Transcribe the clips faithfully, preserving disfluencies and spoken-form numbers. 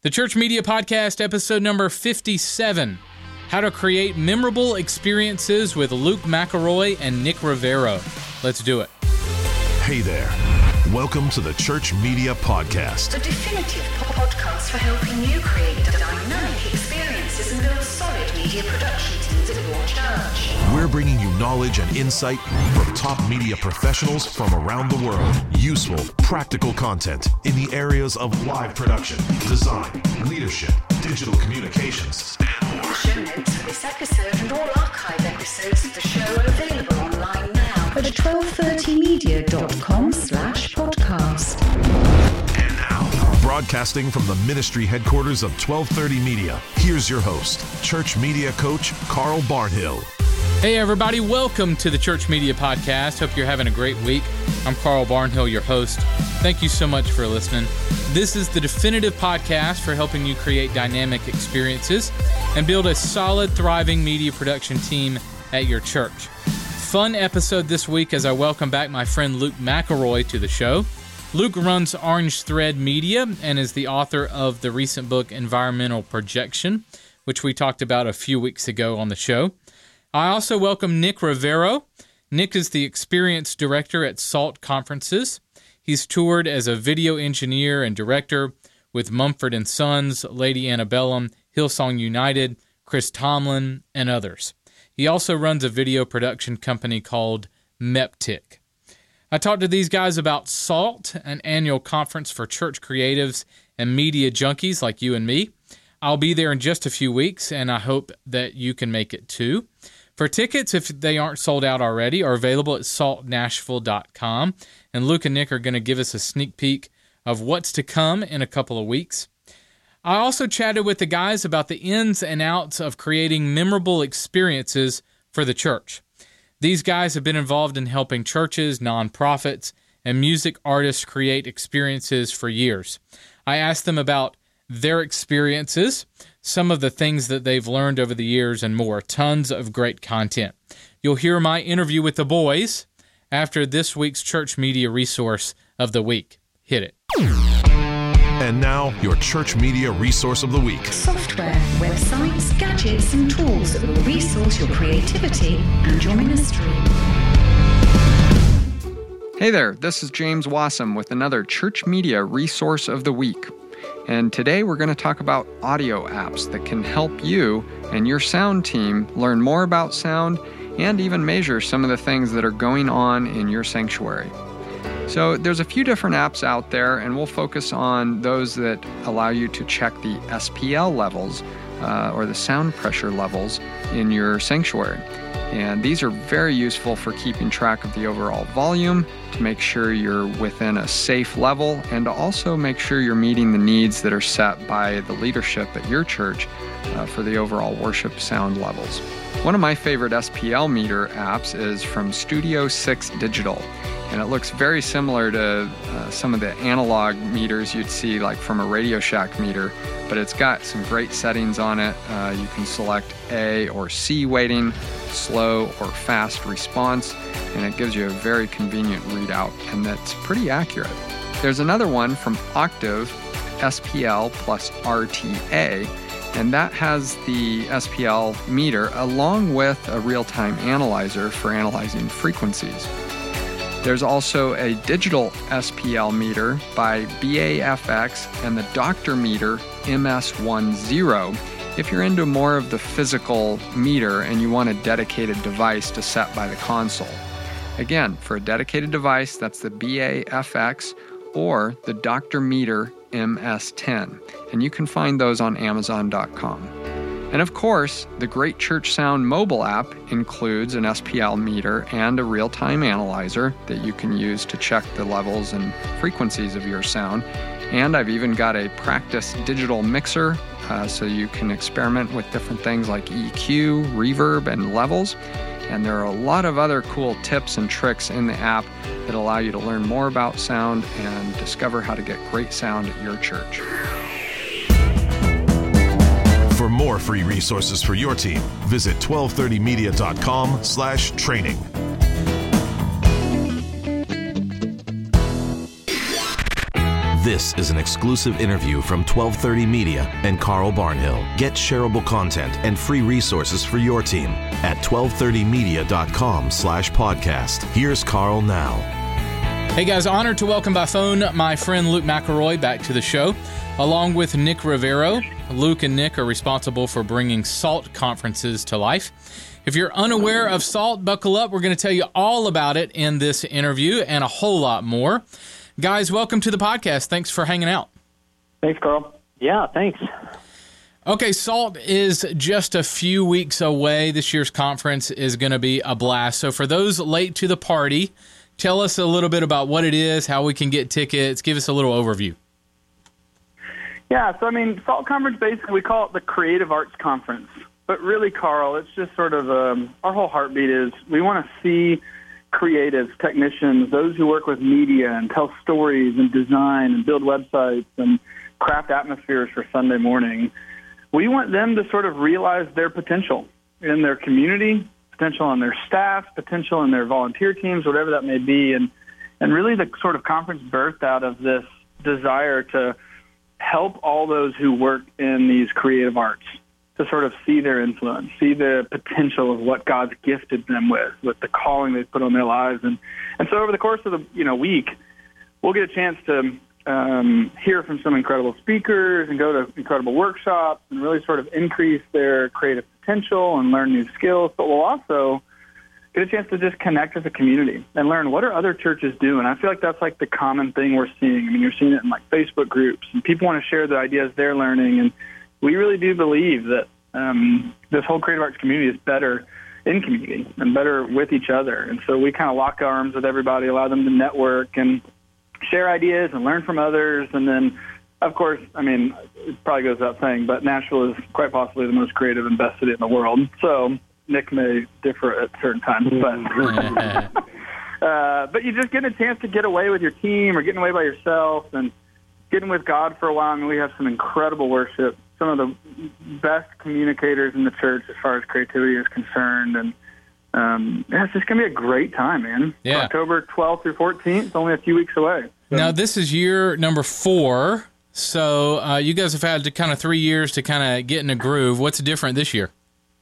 The Church Media Podcast, episode number fifty-seven, How to Create Memorable Experiences with Luke McElroy and Nick Rivero. Let's do it. Hey there. Welcome to the Church Media Podcast. The definitive podcast for helping you create dynamic experiences and build solid media production teams at your church. We're bringing you knowledge and insight from top media professionals from around the world. Useful, practical content in the areas of live production, design, leadership, digital communications, and more. Show notes for this episode and all archive episodes of the show are available online now at twelve thirty media dot com slash podcast. And now, broadcasting from the ministry headquarters of twelve thirty Media, here's your host, Church Media Coach Carl Barnhill. Hey everybody, welcome to the Church Media Podcast. Hope you're having a great week. I'm Carl Barnhill, your host. Thank you so much for listening. This is the definitive podcast for helping you create dynamic experiences and build a solid, thriving media production team at your church. Fun episode this week as I welcome back my friend Luke McElroy to the show. Luke runs Orange Thread Media and is the author of the recent book Environmental Projection, which we talked about a few weeks ago on the show. I also welcome Nick Rivero. Nick is the Experience Director at SALT Conferences. He's toured as a video engineer and director with Mumford and Sons, Lady Antebellum, Hillsong United, Chris Tomlin, and others. He also runs a video production company called Meptic. I talked to these guys about SALT, an annual conference for church creatives and media junkies like you and me. I'll be there in just a few weeks, and I hope that you can make it too. For tickets, if they aren't sold out already, are available at salt nashville dot com, and Luke and Nick are going to give us a sneak peek of what's to come in a couple of weeks. I also chatted with the guys about the ins and outs of creating memorable experiences for the church. These guys have been involved in helping churches, nonprofits, and music artists create experiences for years. I asked them about their experiences, some of the things that they've learned over the years, and more. Tons of great content. You'll hear my interview with the boys after this week's Church Media Resource of the Week. Hit it. And now, your Church Media Resource of the Week. Software, websites, gadgets, and tools that will resource your creativity and your ministry. Hey there, this is James Wassam with another Church Media Resource of the Week. And today we're going to talk about audio apps that can help you and your sound team learn more about sound and even measure some of the things that are going on in your sanctuary. So there's a few different apps out there, and we'll focus on those that allow you to check the S P L levels uh, or the sound pressure levels in your sanctuary. And these are very useful for keeping track of the overall volume, to make sure you're within a safe level, and to also make sure you're meeting the needs that are set by the leadership at your church uh, for the overall worship sound levels. One of my favorite S P L meter apps is from Studio six Digital, and it looks very similar to uh, some of the analog meters you'd see like from a Radio Shack meter, but it's got some great settings on it. Uh, you can select A or C weighting, slow or fast response, and it gives you a very convenient readout, and that's pretty accurate. There's another one from Octave, S P L plus R T A, and that has the S P L meter along with a real-time analyzer for analyzing frequencies. There's also a digital S P L meter by B A F X and the Doctor Meter M S ten if you're into more of the physical meter and you want a dedicated device to set by the console. Again, for a dedicated device, that's the B A F X or the Doctor Meter M S ten, and you can find those on amazon dot com. And of course, the Great Church Sound mobile app includes an S P L meter and a real-time analyzer that you can use to check the levels and frequencies of your sound. And I've even got a practice digital mixer, uh, so you can experiment with different things like E Q, reverb, and levels. And there are a lot of other cool tips and tricks in the app that allow you to learn more about sound and discover how to get great sound at your church. For more free resources for your team, visit twelve thirty media dot com slash training. This is an exclusive interview from twelve thirty Media and Carl Barnhill. Get shareable content and free resources for your team at twelve thirty media dot com slash podcast. Here's Carl now. Hey guys, honored to welcome by phone my friend Luke McElroy back to the show, along with Nick Rivero. Luke and Nick are responsible for bringing SALT conferences to life. If you're unaware of SALT, buckle up. We're going to tell you all about it in this interview and a whole lot more. Guys, welcome to the podcast. Thanks for hanging out. Thanks, Carl. Yeah, thanks. Okay, SALT is just a few weeks away. This year's conference is going to be a blast. So for those late to the party, tell us a little bit about what it is, how we can get tickets. Give us a little overview. Yeah, so I mean, SALT Conference, basically we call it the Creative Arts Conference. But really, Carl, it's just sort of um, our whole heartbeat is we want to see creatives, technicians, those who work with media and tell stories and design and build websites and craft atmospheres for Sunday morning. We want them to sort of realize their potential in their community, potential on their staff, potential in their volunteer teams, whatever that may be. And, and really the sort of conference birthed out of this desire to help all those who work in these creative arts to sort of see their influence, see the potential of what God's gifted them with, with the calling they've put on their lives. And, and so over the course of the you know week, we'll get a chance to um, hear from some incredible speakers and go to incredible workshops and really sort of increase their creative potential and learn new skills. But we'll also get a chance to just connect as a community and learn what are other churches doing. I feel like that's like the common thing we're seeing. I mean, you're seeing it in like Facebook groups, and people want to share the ideas they're learning. And we really do believe that um, this whole creative arts community is better in community and better with each other. And so we kind of lock arms with everybody, allow them to network and share ideas and learn from others. And then, of course, I mean, it probably goes without saying, but Nashville is quite possibly the most creative and best city in the world. So Nick may differ at certain times, but uh, but you just get a chance to get away with your team or getting away by yourself and getting with God for a while. I mean, we have some incredible worship, some of the best communicators in the church as far as creativity is concerned. And um, yeah, it's just going to be a great time, man. Yeah. October twelfth through fourteenth, only a few weeks away. So. Now, this is year number four, so uh, you guys have had to kind of three years to kind of get in a groove. What's different this year?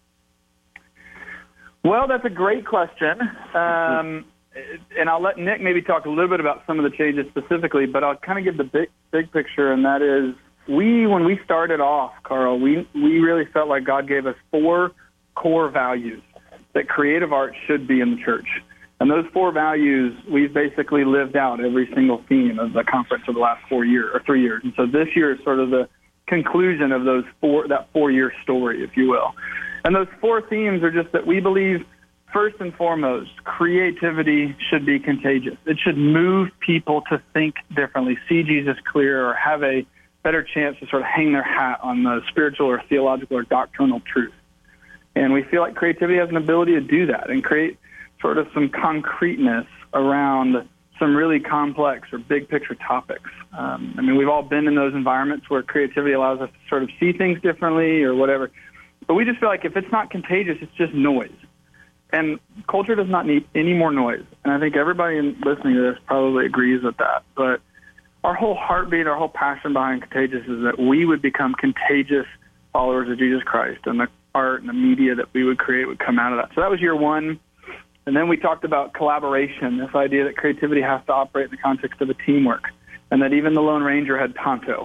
Well, that's a great question. Um, and I'll let Nick maybe talk a little bit about some of the changes specifically, but I'll kind of give the big big picture, and that is we, when we started off, Carl, we, we really felt like God gave us four core values that creative art should be in the church. And those four values, we've basically lived out every single theme of the conference for the last four years, or three years. And so this year is sort of the conclusion of those four, that four-year story, if you will. And those four themes are just that we believe, first and foremost, creativity should be contagious. It should move people to think differently, see Jesus clear, or have a better chance to sort of hang their hat on the spiritual or theological or doctrinal truth. And we feel like creativity has an ability to do that and create sort of some concreteness around some really complex or big picture topics. Um, I mean, we've all been in those environments where creativity allows us to sort of see things differently or whatever. But we just feel like if it's not contagious, it's just noise. And culture does not need any more noise. And I think everybody listening to this probably agrees with that. But our whole heartbeat, our whole passion behind Contagious is that we would become contagious followers of Jesus Christ, and the art and the media that we would create would come out of that. So that was year one. And then we talked about collaboration, this idea that creativity has to operate in the context of a teamwork, and that even the Lone Ranger had Tonto.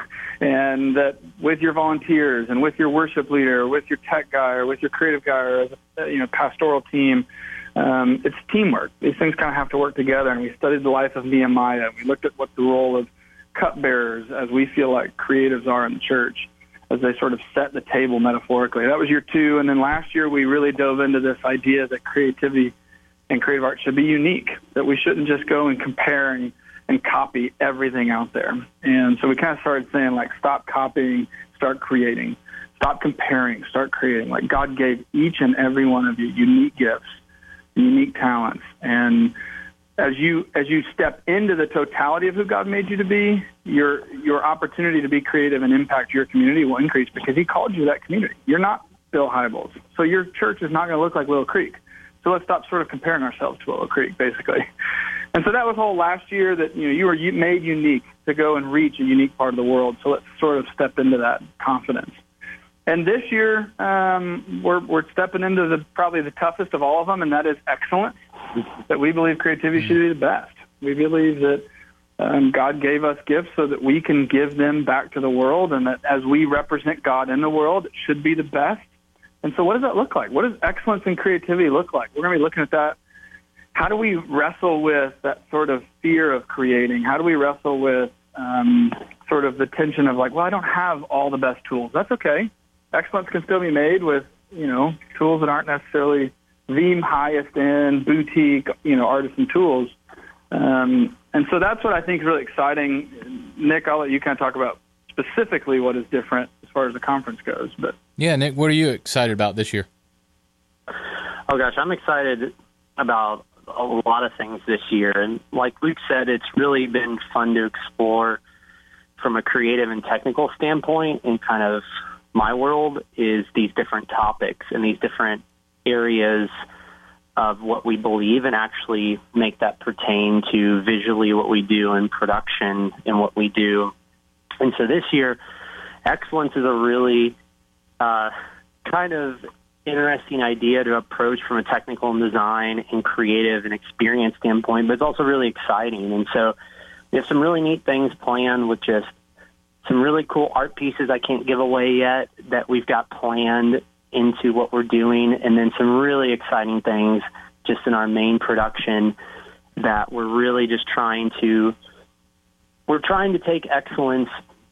And that with your volunteers and with your worship leader, or with your tech guy, or with your creative guy, or as a you know, pastoral team, um, it's teamwork. These things kind of have to work together. And we studied the life of Nehemiah. And we looked at what the role of cupbearers, as we feel like creatives are in the church, as they sort of set the table metaphorically. That was year two. And then last year, we really dove into this idea that creativity and creative art should be unique, that we shouldn't just go and compare and and copy everything out there. And so we kind of started saying, like, stop copying, start creating. Stop comparing, start creating. Like, God gave each and every one of you unique gifts, unique talents. And as you as you step into the totality of who God made you to be, your your opportunity to be creative and impact your community will increase because he called you that community. You're not Bill Hybels. So your church is not going to look like Willow Creek. So let's stop sort of comparing ourselves to Willow Creek, basically. And so that was whole last year that, you know, you were made unique to go and reach a unique part of the world. So let's sort of step into that confidence. And this year, um, we're, we're stepping into the probably the toughest of all of them, and that is excellence, that we believe creativity should be the best. We believe that um, God gave us gifts so that we can give them back to the world, and that as we represent God in the world, it should be the best. And so what does that look like? What does excellence and creativity look like? We're going to be looking at that. How do we wrestle with that sort of fear of creating? How do we wrestle with um, sort of the tension of like, well, I don't have all the best tools. That's okay. Excellence can still be made with, you know, tools that aren't necessarily the highest end boutique, you know, artisan tools. Um, and so that's what I think is really exciting. Nick, I'll let you kind of talk about specifically what is different as far as the conference goes. But yeah, Nick, what are you excited about this year? Oh gosh, I'm excited about a lot of things this year. And like Luke said, it's really been fun to explore from a creative and technical standpoint, and kind of my world is these different topics and these different areas of what we believe, and actually make that pertain to visually what we do in production and what we do. And so this year, excellence is a really uh, kind of interesting idea to approach from a technical and design and creative and experience standpoint, but it's also really exciting. And so we have some really neat things planned with just some really cool art pieces I can't give away yet that we've got planned into what we're doing, and then some really exciting things just in our main production that we're really just trying to, we're trying to take excellence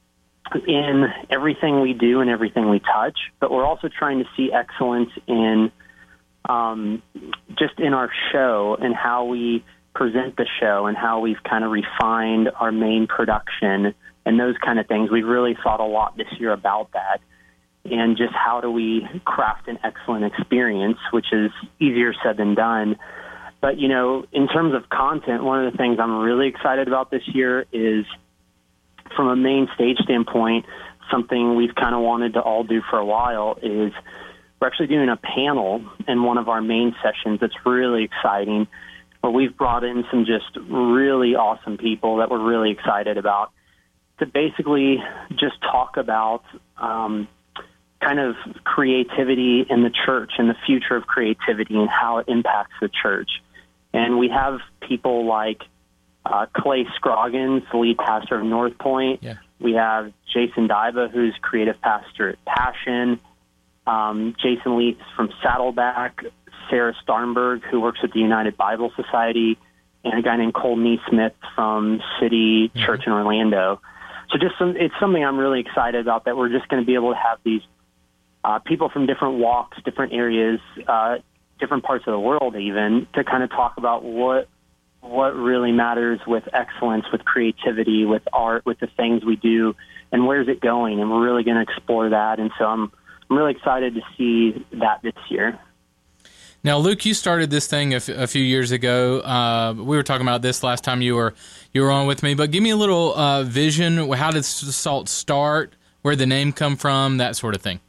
in everything we do and everything we touch, but we're also trying to see excellence in um, just in our show and how we present the show and how we've kind of refined our main production and those kind of things. We've really thought a lot this year about that, and just how do we craft an excellent experience, which is easier said than done. But, you know, in terms of content, one of the things I'm really excited about this year is, from a main stage standpoint, something we've kind of wanted to all do for a while is we're actually doing a panel in one of our main sessions that's really exciting, where we've brought in some just really awesome people that we're really excited about to basically just talk about um, kind of creativity in the church and the future of creativity and how it impacts the church. And we have people like uh, Clay Scroggins, the lead pastor of North Point. Yeah. We have Jason Diva, who's creative pastor at Passion. Um, Jason Leeds from Saddleback. Sarah Starnberg, who works at the United Bible Society. And a guy named Cole Neesmith from City mm-hmm. Church in Orlando. So just some, it's something I'm really excited about, that we're just going to be able to have these uh, people from different walks, different areas, uh, different parts of the world even, to kind of talk about what what really matters with excellence, with creativity, with art, with the things we do, and where's it going. And we're really going to explore that. And so I'm, I'm really excited to see that this year. Now, Luke, you started this thing a, f- a few years ago. Uh, we were talking about this last time you were you were on with me. But give me a little uh, vision. How did SALT start? Where did the name come from? That sort of thing.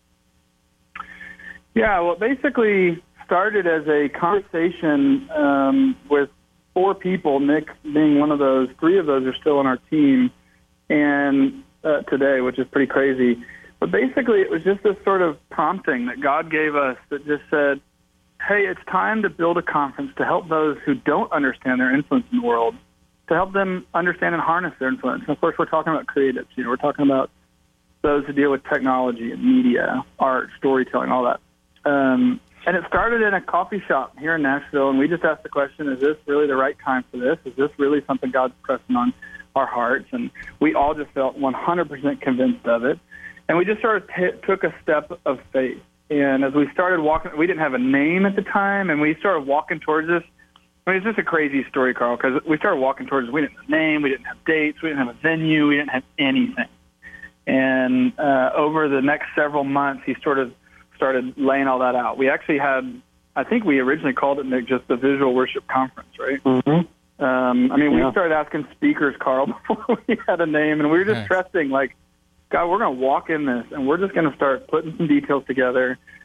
Yeah, well, basically started as a conversation um, with four people, Nick being one of those. Three of those are still on our team and uh, today, which is pretty crazy. But basically it was just this sort of prompting that God gave us that just said, hey, it's time to build a conference to help those who don't understand their influence in the world, to help them understand and harness their influence. And of course, we're talking about creatives. You know, we're talking about those who deal with technology and media, art, storytelling, all that. Um, and it started in a coffee shop here in Nashville, and we just asked the question, is this really the right time for this? Is this really something God's pressing on our hearts? And we all just felt one hundred percent convinced of it. And we just sort of t- took a step of faith. And as we started walking, we didn't have a name at the time, and we started walking towards this. I mean, it's just a crazy story, Carl, because we started walking towards this. We didn't have a name, we didn't have dates, we didn't have a venue, we didn't have anything. And uh, over the next several months, he sort of started laying all that out. We actually had, I think we originally called it, Nick, just the Visual Worship Conference, right? Mm-hmm. Um, I mean, yeah. we started asking speakers, Carl, before we had a name, and we were just nice. trusting, like, God, we're going to walk in this, and we're just going to start putting some details together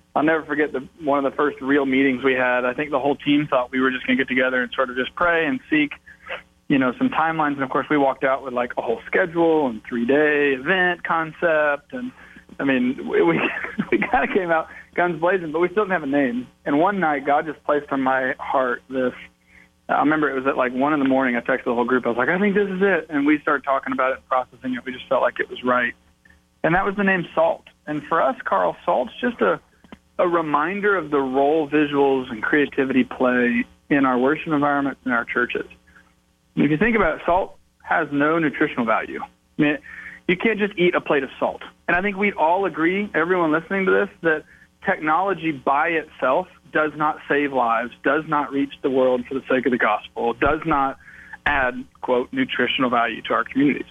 I'll never forget the one of the first real meetings we had. I think the whole team thought we were just going to get together and sort of just pray and seek, you know, some timelines. And, of course, we walked out with, like, a whole schedule and three-day event concept. And, I mean, we we, we kind of came out guns blazing, but we still didn't have a name. And one night, God just placed on my heart this. I remember it was at, like, one in the morning. I texted the whole group. I was like, I think this is it. And we started talking about it and processing it. We just felt like it was right. And that was the name SALT. And for us, Carl, SALT's just a, a reminder of the role visuals and creativity play in our worship environments and our churches. And if you think about it, salt has no nutritional value. I mean, you can't just eat a plate of salt. And I think we'd all agree, everyone listening to this, that technology by itself does not save lives, does not reach the world for the sake of the gospel, does not add, quote, nutritional value to our communities.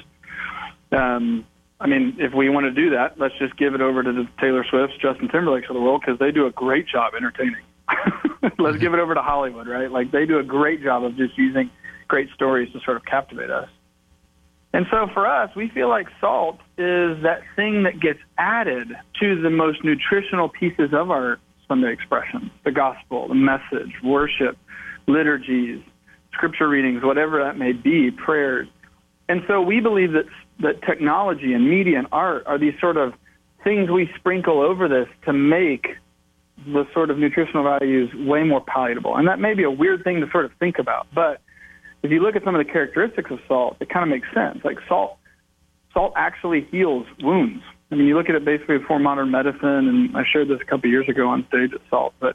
Um, I mean, if we want to do that, let's just give it over to the Taylor Swifts, Justin Timberlakes of the world, because they do a great job entertaining. Let's give it over to Hollywood, right? Like, they do a great job of just using great stories to sort of captivate us. And so for us, we feel like salt is that thing that gets added to the most nutritional pieces of our Sunday expression, the gospel, the message, worship, liturgies, scripture readings, whatever that may be, prayers. And so we believe that that technology and media and art are these sort of things we sprinkle over this to make the sort of nutritional values way more palatable. And that may be a weird thing to sort of think about, but if you look at some of the characteristics of salt, it kind of makes sense. Like salt, salt actually heals wounds. I mean, you look at it basically before modern medicine, and I shared this a couple of years ago on stage at SALT. But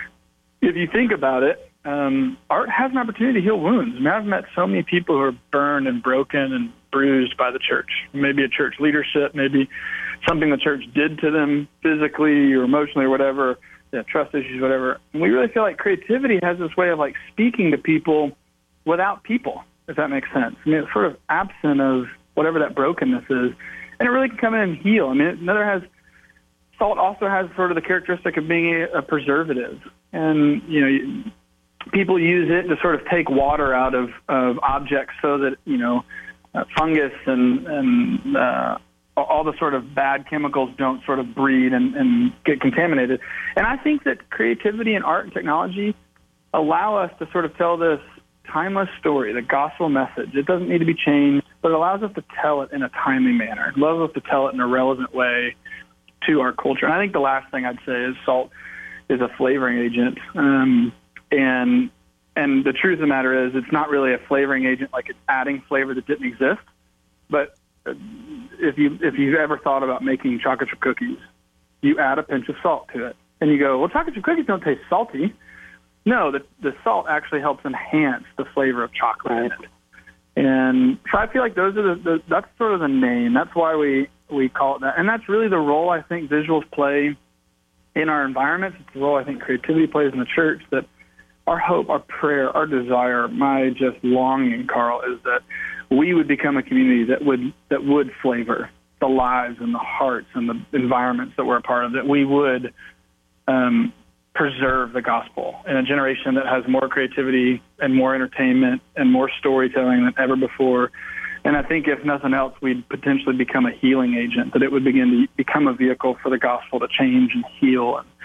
if you think about it, um, art has an opportunity to heal wounds. I mean, I've met so many people who are burned and broken and bruised by the church. Maybe a church leadership, maybe something the church did to them physically or emotionally or whatever, yeah, trust issues, whatever. And we really feel like creativity has this way of like speaking to people without people, if that makes sense. I mean, it's sort of absent of whatever that brokenness is, and it really can come in and heal. I mean, another has salt also has sort of the characteristic of being a, a preservative, and you know, people use it to sort of take water out of, of objects so that you know, uh, fungus and and uh, all the sort of bad chemicals don't sort of breed and, and get contaminated. And I think that creativity and art and technology allow us to sort of tell this timeless story, the gospel message. It doesn't need to be changed, but it allows us to tell it in a timely manner. It allows us to tell it in a relevant way to our culture. And I think the last thing I'd say is salt is a flavoring agent. Um, and and the truth of the matter is it's not really a flavoring agent like it's adding flavor that didn't exist. But if, you, if you've ever thought about making chocolate chip cookies, you add a pinch of salt to it. And you go, well, chocolate chip cookies don't taste salty. No, the, the salt actually helps enhance the flavor of chocolate in it. And so I feel like those are the, the that's sort of the name. That's why we, we call it that. And that's really the role I think visuals play in our environments. It's the role I think creativity plays in the church, that our hope, our prayer, our desire, my just longing, Carl, is that we would become a community that would that would flavor the lives and the hearts and the environments that we're a part of, that we would um, preserve the gospel in a generation that has more creativity and more entertainment and more storytelling than ever before. And I think if nothing else, we'd potentially become a healing agent, that it would begin to become a vehicle for the gospel to change and heal and,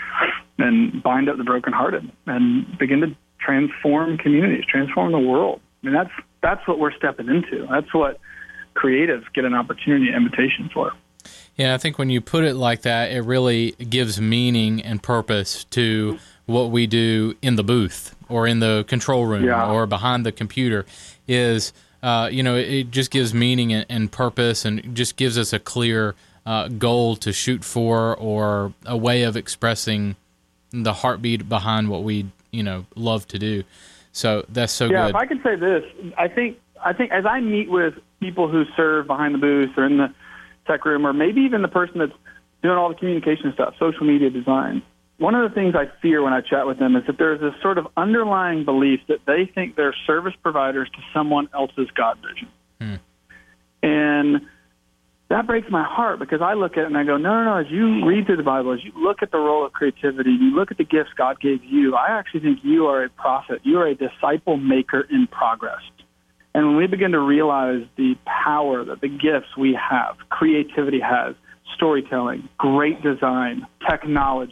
and bind up the brokenhearted and begin to transform communities, transform the world. I mean, that's that's what we're stepping into. That's what creatives get an opportunity, an invitation for. Yeah, I think when you put it like that, it really gives meaning and purpose to what we do in the booth or in the control room yeah. or behind the computer. Is uh, you know, it just gives meaning and, and purpose, and just gives us a clear uh, goal to shoot for, or a way of expressing the heartbeat behind what we you know love to do. So that's so yeah, good. Yeah, if I could say this, I think I think as I meet with people who serve behind the booth or in the tech room, or maybe even the person that's doing all the communication stuff, social media design, one of the things I fear when I chat with them is that there's this sort of underlying belief that they think they're service providers to someone else's God vision. Hmm. And that breaks my heart, because I look at it and I go, no, no, no, as you read through the Bible, as you look at the role of creativity, you look at the gifts God gave you, I actually think you are a prophet. You are a disciple maker in progress. And when we begin to realize the power that the gifts we have, creativity has, storytelling, great design, technology,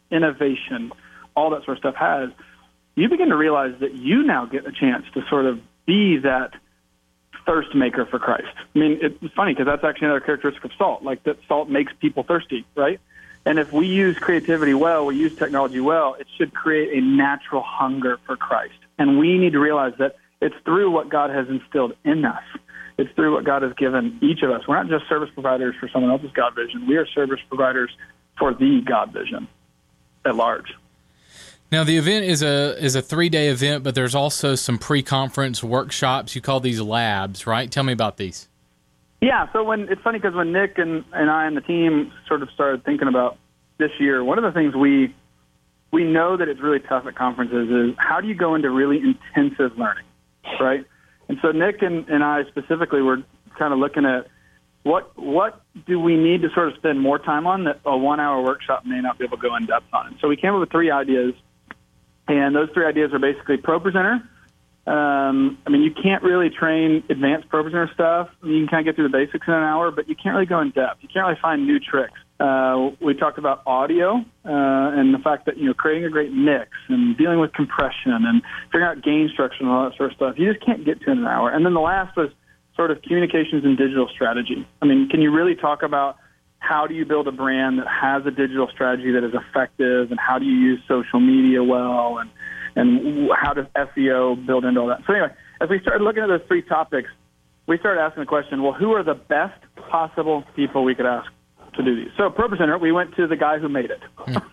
innovation, all that sort of stuff has, you begin to realize that you now get a chance to sort of be that thirst maker for Christ. I mean, it's funny because that's actually another characteristic of salt, like that salt makes people thirsty, right? And if we use creativity well, we use technology well, it should create a natural hunger for Christ. And we need to realize that it's through what God has instilled in us. It's through what God has given each of us. We're not just service providers for someone else's God vision. We are service providers for the God vision at large. Now, the event is a is a three-day event, but there's also some pre-conference workshops. You call these labs, right? Tell me about these. Yeah, so when it's funny because when Nick and, and I and the team sort of started thinking about this year, one of the things we we know that it's really tough at conferences is how do you go into really intensive learning, right? And so Nick and, and I specifically were kind of looking at what what do we need to sort of spend more time on that a one-hour workshop may not be able to go in depth on. So we came up with three ideas. And those three ideas are basically Pro Presenter. Um, I mean, you can't really train advanced Pro Presenter stuff. I mean, you can kind of get through the basics in an hour, but you can't really go in depth. You can't really find new tricks. Uh, we talked about audio uh, and the fact that, you know, creating a great mix and dealing with compression and figuring out gain structure and all that sort of stuff. You just can't get to in an hour. And then the last was sort of communications and digital strategy. I mean, can you really talk about how do you build a brand that has a digital strategy that is effective, and how do you use social media well, and and how does S E O build into all that? So anyway, as we started looking at those three topics, we started asking the question, well, who are the best possible people we could ask to do these? So Pro Presenter, we went to the guy who made it.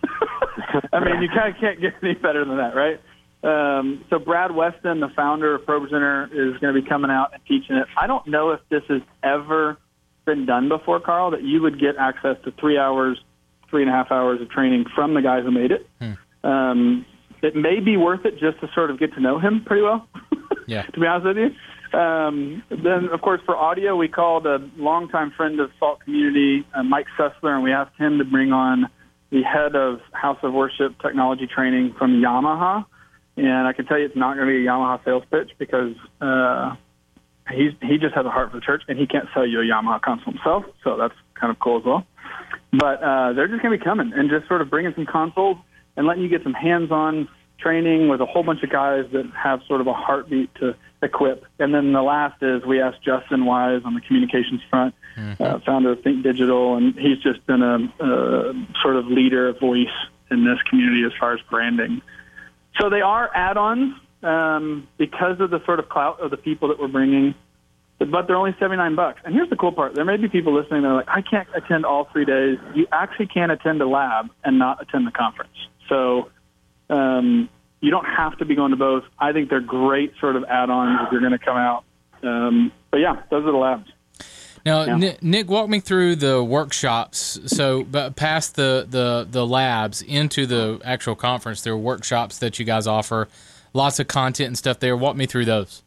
I mean, you kind of can't get any better than that, right? Um, so Brad Weston, the founder of Pro Presenter, is going to be coming out and teaching it. I don't know if this has ever been done before, Carl, that you would get access to three hours, three and a half hours of training from the guy who made it. Hmm. Um, it may be worth it just to sort of get to know him pretty well, yeah. to be honest with you. Um, then, of course, for audio, we called a longtime friend of Salt Community, uh, Mike Sessler, and we asked him to bring on the head of House of Worship technology training from Yamaha. And I can tell you it's not going to be a Yamaha sales pitch because uh, He's, he just has a heart for the church, and he can't sell you a Yamaha console himself, so that's kind of cool as well. But uh, they're just going to be coming and just sort of bringing some consoles and letting you get some hands-on training with a whole bunch of guys that have sort of a heartbeat to equip. And then the last is we asked Justin Wise on the communications front, mm-hmm. uh, founder of Think Digital, and he's just been a, a sort of leader, a voice in this community as far as branding. So they are add-ons. Um, because of the sort of clout of the people that we're bringing, but they're only seventy-nine bucks. And here's the cool part. There may be people listening that are like, I can't attend all three days. You actually can attend a lab and not attend the conference. So um, you don't have to be going to both. I think they're great sort of add-ons if you're going to come out. Um, but, yeah, those are the labs. Now, yeah. Nick, walk me through the workshops. So but past the, the, the labs into the actual conference, there are workshops that you guys offer. Lots of content and stuff there. Walk me through those.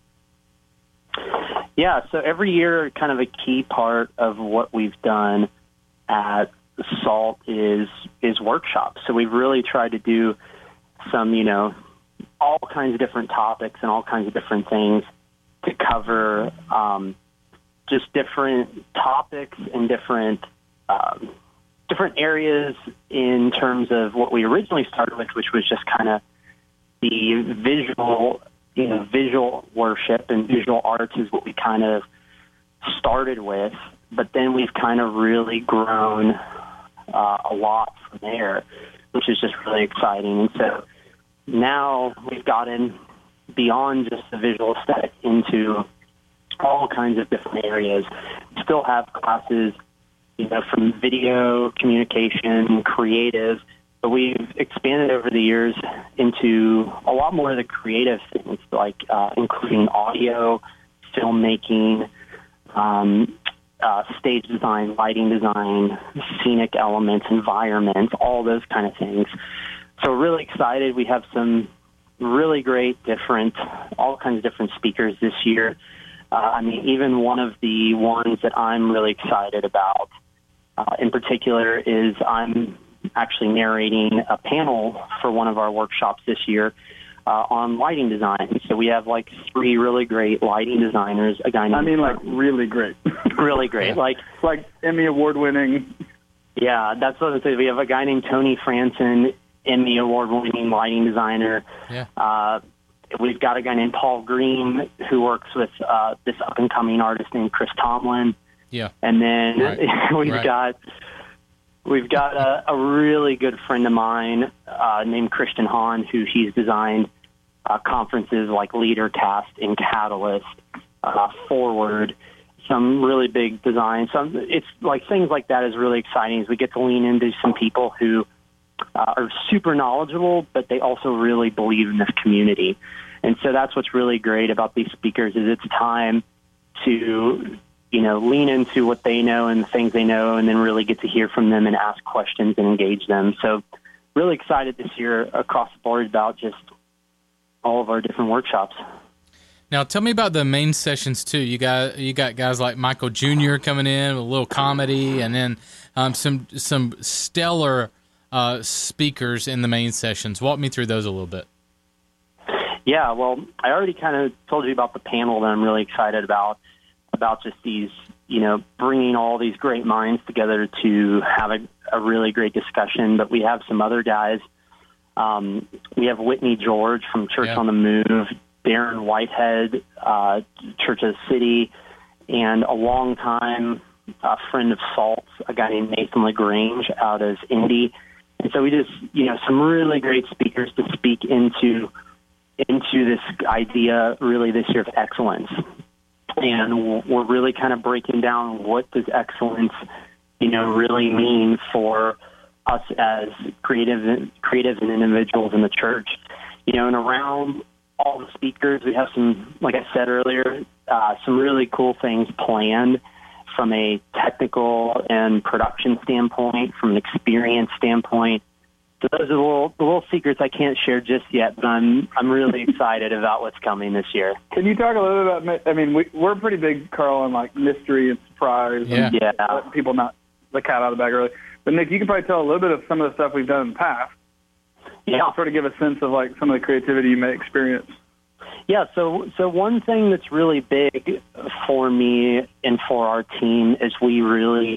Yeah, so every year, kind of a key part of what we've done at SALT is is workshops. So we've really tried to do some, you know, all kinds of different topics and all kinds of different things to cover um, just different topics and different um, different areas in terms of what we originally started with, which was just kind of the visual, you know, visual worship and visual arts is what we kind of started with, but then we've kind of really grown uh, a lot from there, which is just really exciting. And so now we've gotten beyond just the visual aesthetic into all kinds of different areas. We still have classes, you know, from video, communication, creative, but we've expanded over the years into a lot more of the creative things, like uh, including audio, filmmaking, um, uh, stage design, lighting design, scenic elements, environments, all those kind of things. So we're really excited. We have some really great different, all kinds of different speakers this year. Uh, I mean, even one of the ones that I'm really excited about uh, in particular is I'm actually narrating a panel for one of our workshops this year uh, on lighting design. So we have like three really great lighting designers. A guy named I mean, like really great, really great, like like Emmy award winning. Yeah, that's what I say. We have a guy named Tony Franson Emmy award-winning lighting designer. Yeah. Uh, we've got a guy named Paul Green who works with uh, this up-and-coming artist named Chris Tomlin. Yeah. And then right. we've right. got we've got a, a really good friend of mine uh, named Christian Hahn, who he's designed uh, conferences like LeaderCast and Catalyst, uh, Forward, some really big designs. Some it's like things like that is really exciting as we get to lean into some people who uh, are super knowledgeable, but they also really believe in this community. And so that's what's really great about these speakers is it's time to, you know, lean into what they know and the things they know, and then really get to hear from them and ask questions and engage them. So really excited this year across the board about just all of our different workshops. Now, tell me about the main sessions too. You got you got guys like Michael Junior coming in with a little comedy, and then um, some some stellar uh, speakers in the main sessions. Walk me through those a little bit. Yeah, well, I already kind of told you about the panel that I'm really excited about, about just these, you know, bringing all these great minds together to have a, a really great discussion. But we have some other guys. Um, we have Whitney George from Church yeah. on the Move, Darren Whitehead, uh, Church of the City, and a longtime uh, friend of Salt's, a guy named Nathan LaGrange out of Indy. And so we just, you know, some really great speakers to speak into into this idea really this year of excellence. And we're really kind of breaking down what does excellence, you know, really mean for us as creative, creative and individuals in the church. You know, and around all the speakers, we have some, like I said earlier, uh, some really cool things planned from a technical and production standpoint, from an experience standpoint. So those are the little, the little secrets I can't share just yet, but I'm I'm really excited about what's coming this year. Can you talk a little bit about, I mean, we, we're pretty big, Carl, on like mystery and surprise. Yeah. And Yeah. letting people not the cat out of the bag early. But, Nick, you can probably tell a little bit of some of the stuff we've done in the past. Yeah. Sort of give a sense of like some of the creativity you may experience. Yeah, so so one thing that's really big for me and for our team as we really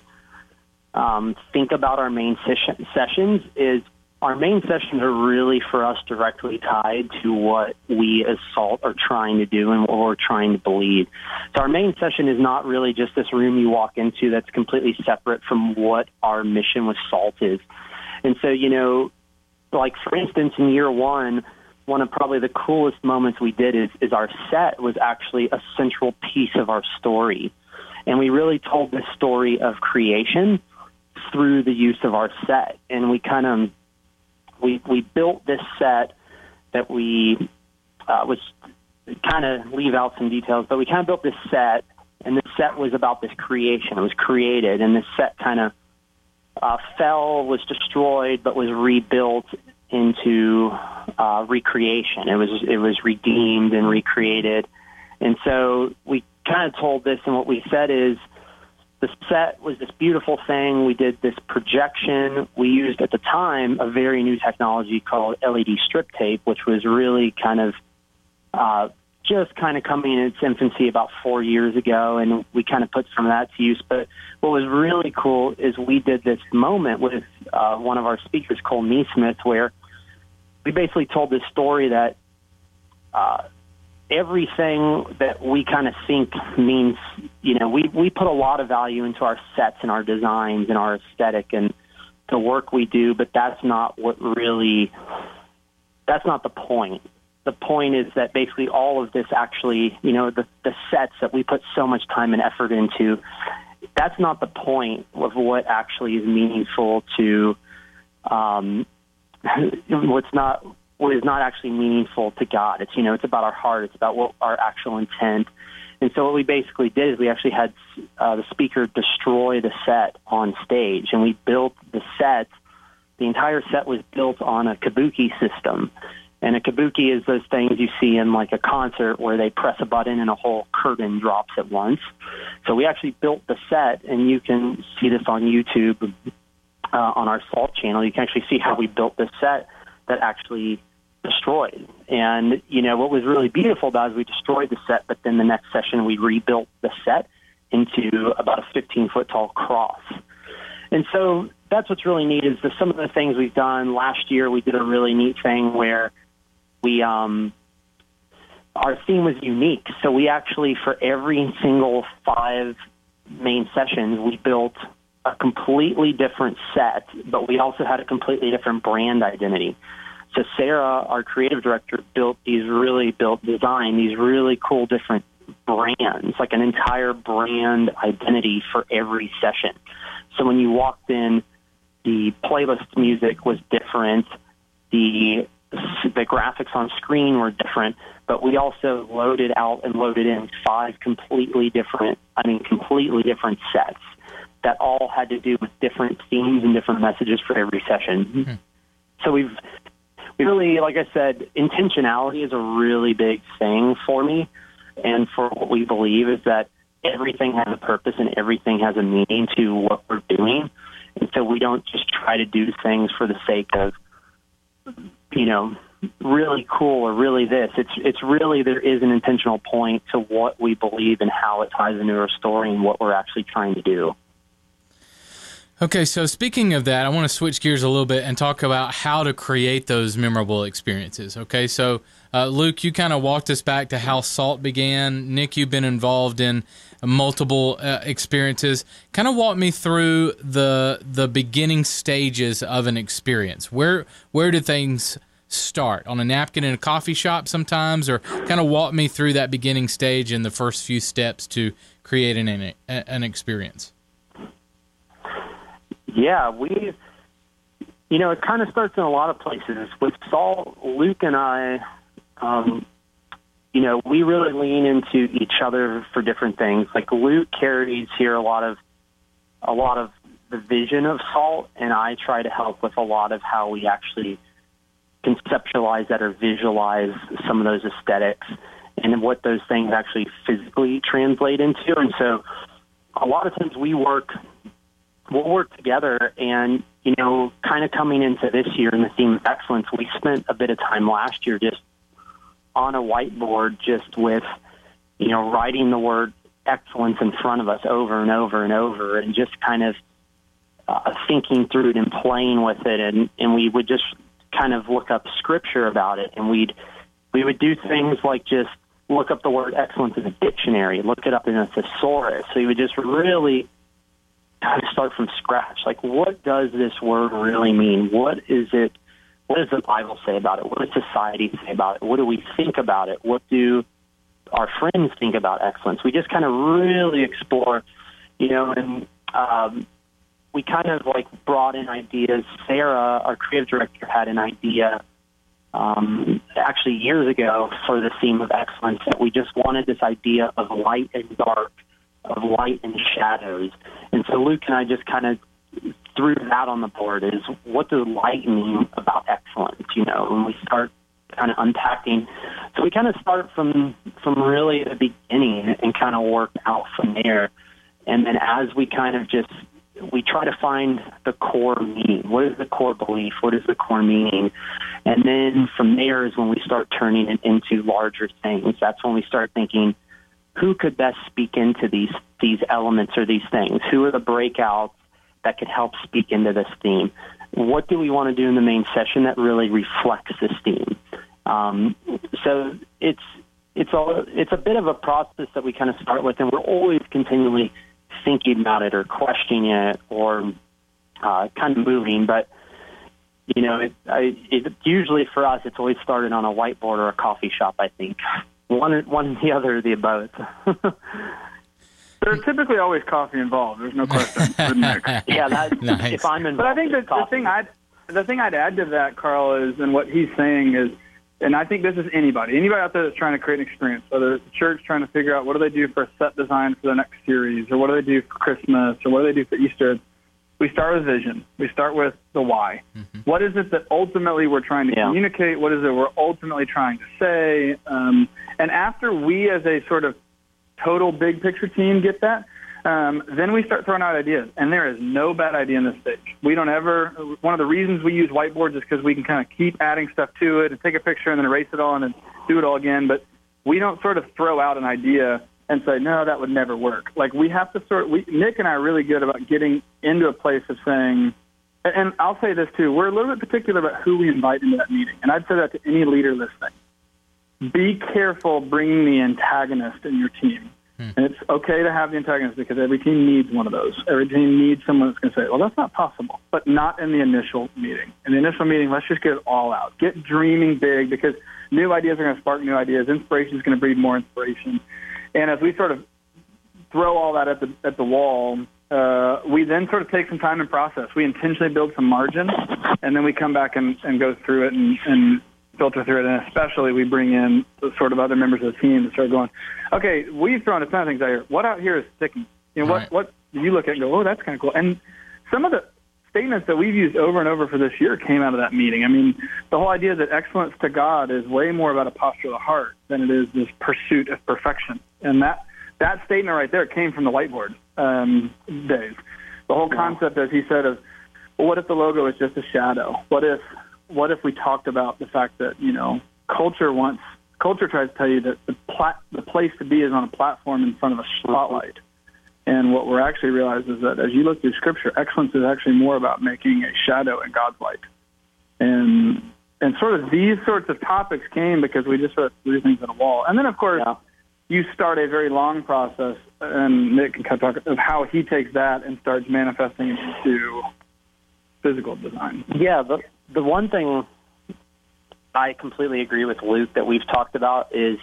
um, think about our main session, sessions is our main sessions are really for us directly tied to what we as SALT are trying to do and what we're trying to believe. So our main session is not really just this room you walk into that's completely separate from what our mission with SALT is. And so, you know, like for instance, in year one, one of probably the coolest moments we did is, is our set was actually a central piece of our story. And we really told this story of creation through the use of our set. And we kind of, we, we built this set that we, uh, was kind of leave out some details, but we kind of built this set, and this set was about this creation. It was created, and this set kind of uh, fell, was destroyed, but was rebuilt into uh, recreation. It was it was redeemed and recreated. And so we kind of told this, and what we said is the set was this beautiful thing. We did this projection. We used at the time a very new technology called L E D strip tape, which was really kind of uh, just kind of coming in its infancy about four years ago, and we kind of put some of that to use. But what was really cool is we did this moment with uh, one of our speakers, Cole Neesmith, where we basically told this story that uh, everything that we kind of think means, you know, we, we put a lot of value into our sets and our designs and our aesthetic and the work we do, but that's not what really, that's not the point. The point is that basically all of this actually, you know, the, the sets that we put so much time and effort into, that's not the point of what actually is meaningful to, um, what's not, what is not actually meaningful to God. It's, you know, it's about our heart. It's about what our actual intent. And so what we basically did is we actually had uh, the speaker destroy the set on stage, and we built the set. The entire set was built on a kabuki system. And a kabuki is those things you see in like a concert where they press a button and a whole curtain drops at once. So we actually built the set, and you can see this on YouTube uh, on our SALT channel. You can actually see how we built this set that actually destroyed. And, you know, what was really beautiful about it is we destroyed the set, but then the next session we rebuilt the set into about a fifteen-foot tall cross. And so that's what's really neat is the, some of the things we've done. Last year we did a really neat thing where we um, our theme was unique. So we actually, for every single five main sessions, we built a completely different set, but we also had a completely different brand identity. So Sarah, our creative director, built these really built design, these really cool different brands, like an entire brand identity for every session. So when you walked in, the playlist music was different, the the graphics on screen were different, but we also loaded out and loaded in five completely different, I mean, completely different sets that all had to do with different themes and different messages for every session. Mm-hmm. So we've we really, like I said, intentionality is a really big thing for me, and for what we believe is that everything has a purpose and everything has a meaning to what we're doing, and so we don't just try to do things for the sake of, you know, really cool or really this. It's it's really there is an intentional point to what we believe and how it ties into our story and what we're actually trying to do. Okay, so speaking of that, I want to switch gears a little bit and talk about how to create those memorable experiences. Okay, so uh, Luke, you kind of walked us back to how SALT began. Nick, you've been involved in multiple uh, experiences. Kind of walk me through the the beginning stages of an experience. Where where do things start? On a napkin in a coffee shop sometimes, or kind of walk me through that beginning stage and the first few steps to creating an, an experience. Yeah, we, you know, it kind of starts in a lot of places. With Saul, Luke and I, um, you know, we really lean into each other for different things. Like Luke carries here a lot of, a lot of the vision of SALT, and I try to help with a lot of how we actually conceptualize that or visualize some of those aesthetics and what those things actually physically translate into. And so a lot of times we work We'll work together, and, you know, kind of coming into this year in the theme of excellence, we spent a bit of time last year just on a whiteboard just with, you know, writing the word excellence in front of us over and over and over, and just kind of uh, thinking through it and playing with it, and, and we would just kind of look up scripture about it, and we'd we would do things like just look up the word excellence in a dictionary, look it up in a thesaurus. So you would just really kind of start from scratch. Like, what does this word really mean? What is it? What does the Bible say about it? What does society say about it? What do we think about it? What do our friends think about excellence? We just kind of really explore, you know, and um, we kind of like brought in ideas. Sarah, our creative director, had an idea um, actually years ago for the theme of excellence, that we just wanted this idea of light and dark, of light and shadows. And so Luke and I just kind of threw that on the board, is what does light mean about excellence, you know, when we start kind of unpacking. So we kind of start from from really the beginning and kind of work out from there. And then as we kind of just, we try to find the core meaning. What is the core belief? What is the core meaning? And then from there is when we start turning it into larger things. That's when we start thinking, who could best speak into these these elements or these things? Who are the breakouts that could help speak into this theme? What do we want to do in the main session that really reflects this theme? Um, so it's it's a it's a bit of a process that we kind of start with, and we're always continually thinking about it or questioning it or uh, kind of moving. But you know, it, I, it usually for us, it's always started on a whiteboard or a coffee shop. I think. One, one, the other, the both. There's typically always coffee involved. There's no question. Yeah, that's, nice. If I'm involved, but I think that the thing I'd the thing I'd add to that, Carl, is, and what he's saying is, and I think this is anybody, anybody out there that's trying to create an experience, whether it's a church trying to figure out what do they do for a set design for the next series, or what do they do for Christmas, or what do they do for Easter. We start with vision. We start with the why. Mm-hmm. What is it that ultimately we're trying to yeah. communicate? What is it we're ultimately trying to say? Um, and after we as a sort of total big picture team get that, um, then we start throwing out ideas. And there is no bad idea in this stage. We don't ever, one of the reasons we use whiteboards is because we can kind of keep adding stuff to it and take a picture and then erase it all and then do it all again. But we don't sort of throw out an idea and say, no, that would never work. Like, we have to sort we, Nick and I are really good about getting into a place of saying, and, and I'll say this too, we're a little bit particular about who we invite into that meeting. And I'd say that to any leader listening. Be careful bringing the antagonist in your team. Hmm. And it's okay to have the antagonist because every team needs one of those. Every team needs someone that's going to say, well, that's not possible, but not in the initial meeting. In the initial meeting, let's just get it all out. Get dreaming big because new ideas are going to spark new ideas. Inspiration is going to breed more inspiration. And as we sort of throw all that at the at the wall, uh, we then sort of take some time and process. We intentionally build some margin, and then we come back and, and go through it and, and filter through it. And especially we bring in the sort of other members of the team to start going, okay, we've thrown a ton of things out here. What out here is sticking? You know, what, right. what do you look at and go, oh, that's kind of cool. And some of the statements that we've used over and over for this year came out of that meeting. I mean, the whole idea that excellence to God is way more about a posture of the heart than it is this pursuit of perfection. And that that statement right there came from the whiteboard um, days. The whole concept, as he said, of, well, what if the logo is just a shadow? What if what if we talked about the fact that, you know, culture wants culture tries to tell you that the plat, the place to be is on a platform in front of a spotlight. And what we're actually realizing is that as you look through Scripture, excellence is actually more about making a shadow in God's light. And and sort of these sorts of topics came because we just sort of threw things at a wall. And then, of course, yeah. you start a very long process, and Nick can talk of how he takes that and starts manifesting it into physical design. Yeah, the, the one thing I completely agree with Luke that we've talked about is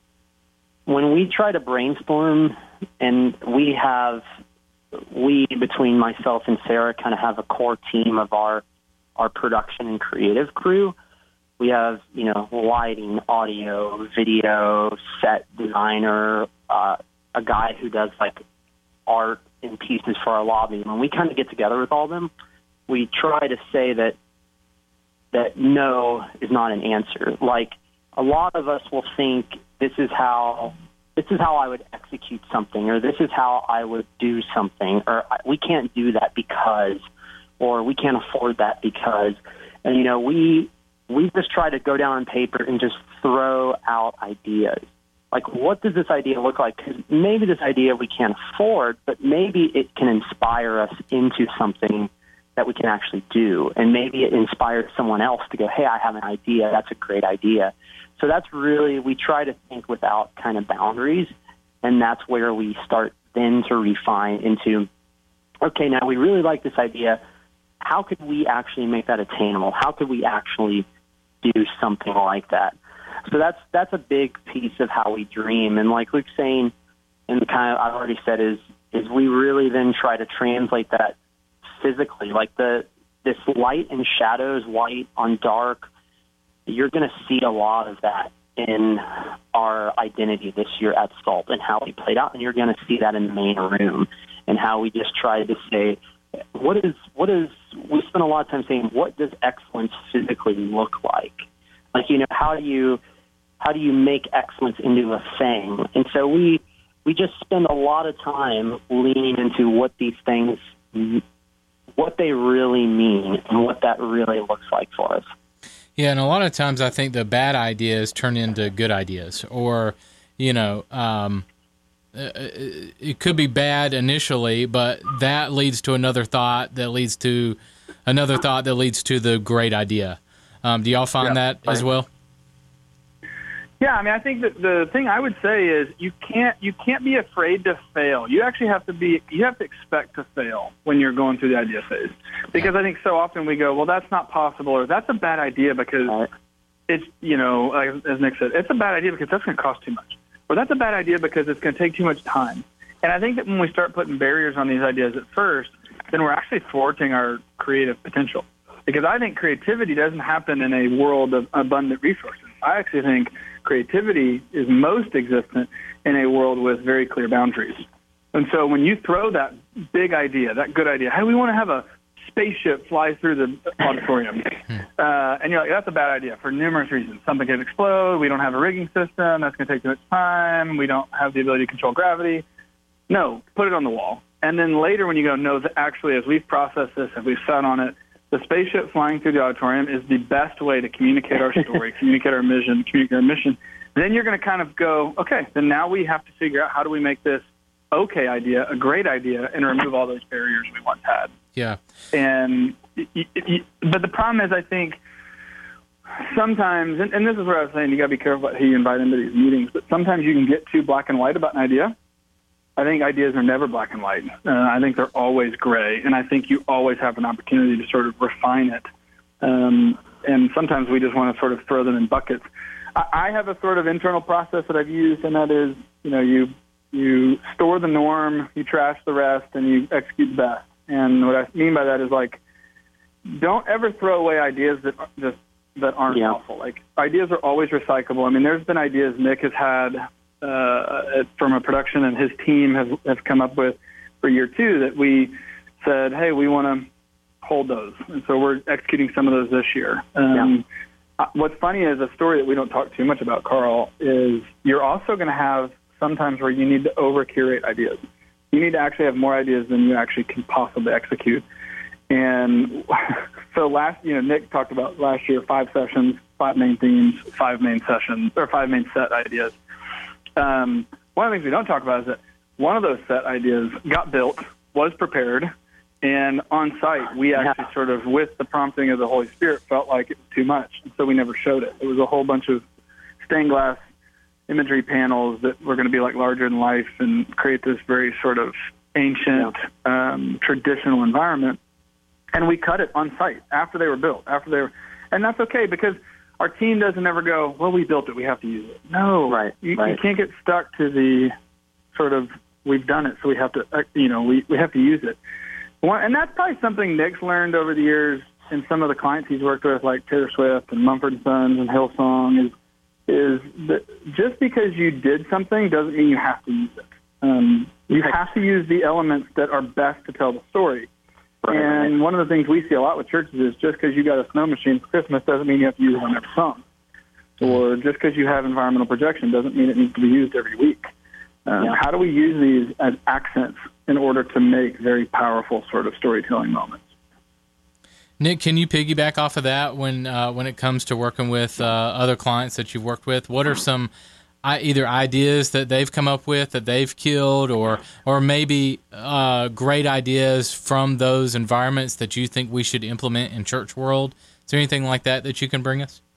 when we try to brainstorm, and we have, we, between myself and Sarah, kind of have a core team of our, our production and creative crew. We have, you know, lighting, audio, video, set designer, uh, a guy who does, like, art and pieces for our lobby. When we kind of get together with all of them, we try to say that that no is not an answer. Like, a lot of us will think this is how this is how I would execute something, or this is how I would do something, or we can't do that because, or we can't afford that because. And, you know, we we just try to go down on paper and just throw out ideas. Like, what does this idea look like? Because maybe this idea we can't afford, but maybe it can inspire us into something that we can actually do. And maybe it inspires someone else to go, hey, I have an idea. That's a great idea. So that's really, we try to think without kind of boundaries, and that's where we start then to refine into, okay, now we really like this idea. How could we actually make that attainable? How could we actually do something like that? So that's that's a big piece of how we dream. And like Luke's saying, and kind of I've already said, is is we really then try to translate that physically, like the this light and shadows, light on dark. You're going to see a lot of that in our identity this year at SALT and how we played out, and you're going to see that in the main room and how we just tried to say, what is what is we spend a lot of time saying, what does excellence physically look like? Like, you know, how do you how do you make excellence into a thing? And so we we just spend a lot of time leaning into what these things, what they really mean and what that really looks like for us. Yeah, and a lot of times I think the bad ideas turn into good ideas, or, you know, um, it could be bad initially, but that leads to another thought that leads to another thought that leads to the great idea. Um, do y'all find yeah, that as well? Yeah, I mean, I think that the thing I would say is you can't you can't be afraid to fail. You actually have to be you have to expect to fail when you're going through the idea phase, because I think so often we go, well, that's not possible, or that's a bad idea because it's, you know, as Nick said, it's a bad idea because that's going to cost too much, or that's a bad idea because it's going to take too much time. And I think that when we start putting barriers on these ideas at first, then we're actually thwarting our creative potential, because I think creativity doesn't happen in a world of abundant resources. I actually think creativity is most existent in a world with very clear boundaries. And so when you throw that big idea, that good idea, hey, we want to have a spaceship fly through the auditorium, uh, and you're like, that's a bad idea for numerous reasons. Something could explode. We don't have a rigging system. That's going to take too much time. We don't have the ability to control gravity. No, put it on the wall. And then later when you go, no, actually, as we've processed this, as we've sat on it, the spaceship flying through the auditorium is the best way to communicate our story, communicate our mission, communicate our mission. then you're going to kind of go, okay, then now we have to figure out how do we make this okay idea a great idea and remove all those barriers we once had. Yeah. And but the problem is, I think sometimes, and, and this is where I was saying, you got to be careful about who you invite into these meetings, but sometimes you can get too black and white about an idea. I think ideas are never black and white. Uh, I think they're always gray, and I think you always have an opportunity to sort of refine it. Um, and sometimes we just want to sort of throw them in buckets. I, I have a sort of internal process that I've used, and that is, you know, you you store the norm, you trash the rest, and you execute the best. And what I mean by that is, like, don't ever throw away ideas that just that aren't yeah. helpful. Like, ideas are always recyclable. I mean, there's been ideas Nick has had uh, from a production and his team has, has come up with for year two that we said, hey, we want to hold those. And so we're executing some of those this year. Um, yeah. What's funny is a story that we don't talk too much about, Carl, is you're also going to have sometimes where you need to over-curate ideas. You need to actually have more ideas than you actually can possibly execute. And so last, you know, Nick talked about last year, five sessions, five main themes, five main sessions, or five main set ideas. Um, one of the things we don't talk about is that one of those set ideas got built, was prepared, and on site, we actually yeah. sort of, with the prompting of the Holy Spirit, felt like it was too much. And so we never showed it. It was a whole bunch of stained glass imagery panels that were going to be like larger than life and create this very sort of ancient, yeah. um, traditional environment. And we cut it on site after they were built, after they were, and that's okay because our team doesn't ever go, well, we built it, we have to use it. No, right, you, right. you can't get stuck to the sort of, we've done it, so we have to, you know, we, we have to use it. One, and that's probably something Nick's learned over the years in some of the clients he's worked with, like Taylor Swift and Mumford and Sons and Hillsong, is is that just because you did something doesn't mean you have to use it. Um, you have to use the elements that are best to tell the story. Right. And one of the things we see a lot with churches is just because you got a snow machine for Christmas doesn't mean you have to use it on every song. Or just because you have environmental projection doesn't mean it needs to be used every week. Um, yeah. How do we use these as accents in order to make very powerful sort of storytelling moments? Nick, can you piggyback off of that when uh, when it comes to working with uh, other clients that you've worked with? What are some I, either ideas that they've come up with that they've killed, or or maybe uh, great ideas from those environments that you think we should implement in church world? Is there anything like that that you can bring us?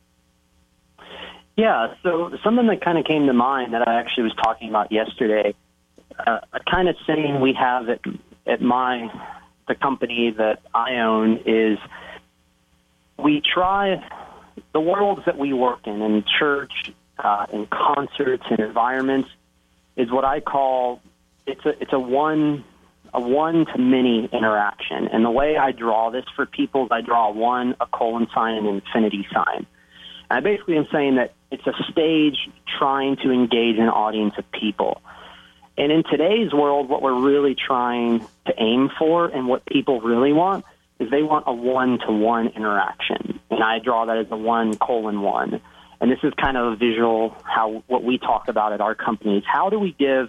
Yeah, so something that kind of came to mind that I actually was talking about yesterday, uh, a kind of saying we have at, at my the company that I own is we try the worlds that we work in, in church, uh, in concerts, and environments, is what I call it's a it's a one a one to many interaction. And the way I draw this for people is I draw a one, a colon sign, and an infinity sign. And I basically am saying that it's a stage trying to engage an audience of people. And in today's world, what we're really trying to aim for and what people really want is they want a one-to-one interaction. And I draw that as a one colon one. And this is kind of a visual how what we talk about at our company is how do we give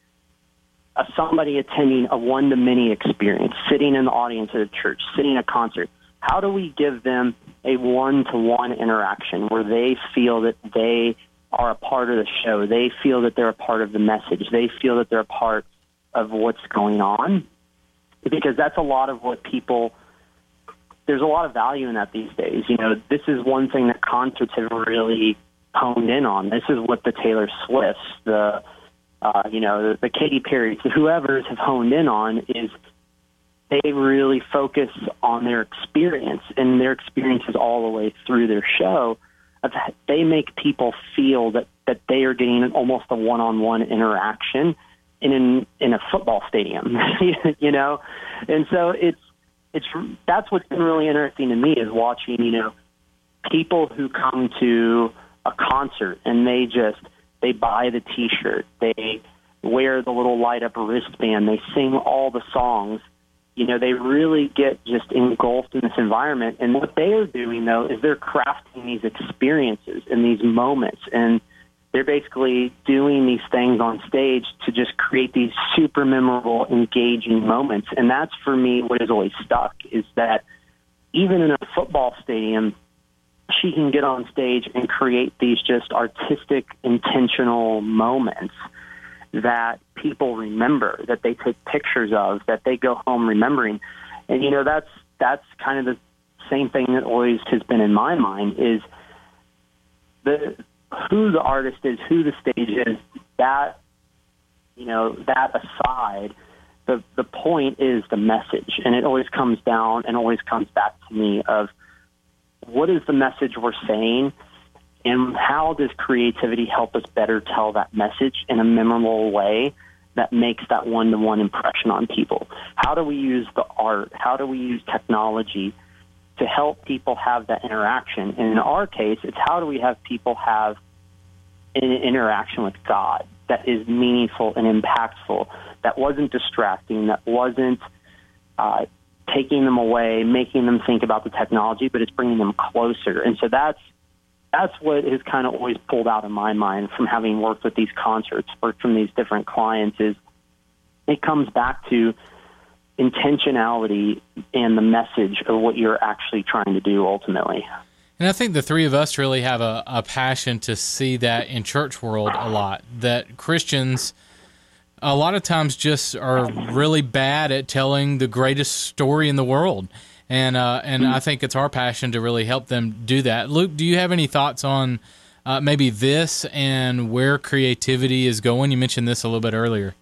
a, somebody attending a one-to-many experience, sitting in the audience at a church, sitting at a concert, how do we give them a one-to-one interaction where they feel that they are a part of the show. They feel that they're a part of the message. They feel that they're a part of what's going on, because that's a lot of what people, there's a lot of value in that these days. You know, this is one thing that concerts have really honed in on. This is what the Taylor Swifts, the, uh, you know, the, the Katy Perrys, the whoever's have honed in on is they really focus on their experience, and their experience is all the way through their show. They make people feel that, that they are getting almost a one-on-one interaction in an, in a football stadium, you know? And so it's, it's, that's what's been really interesting to me is watching, you know, people who come to a concert and they just, they buy the T-shirt, they wear the little light-up wristband, they sing all the songs. You know, they really get just engulfed in this environment. And what they are doing, though, is they're crafting these experiences and these moments. And they're basically doing these things on stage to just create these super memorable, engaging moments. And that's, for me, what has always stuck, is that even in a football stadium, she can get on stage and create these just artistic, intentional moments that people remember, that they take pictures of, that they go home remembering. And, you know, that's that's kind of the same thing that always has been in my mind is the who the artist is, who the stage is, that, you know, that aside, the the point is the message. And it always comes down and always comes back to me of what is the message we're saying, and how does creativity help us better tell that message in a memorable way that makes that one-to-one impression on people? How do we use the art? How do we use technology to help people have that interaction? And in our case, it's how do we have people have an interaction with God that is meaningful and impactful, that wasn't distracting, that wasn't uh, taking them away, making them think about the technology, but it's bringing them closer. And so that's that's what has kind of always pulled out in my mind from having worked with these concerts, worked from these different clients, is it comes back to intentionality and the message of what you're actually trying to do ultimately. And I think the three of us really have a, a passion to see that in church world a lot, that Christians a lot of times just are really bad at telling the greatest story in the world. And uh, and I think it's our passion to really help them do that. Luke, do you have any thoughts on uh, maybe this and where creativity is going? You mentioned this a little bit earlier.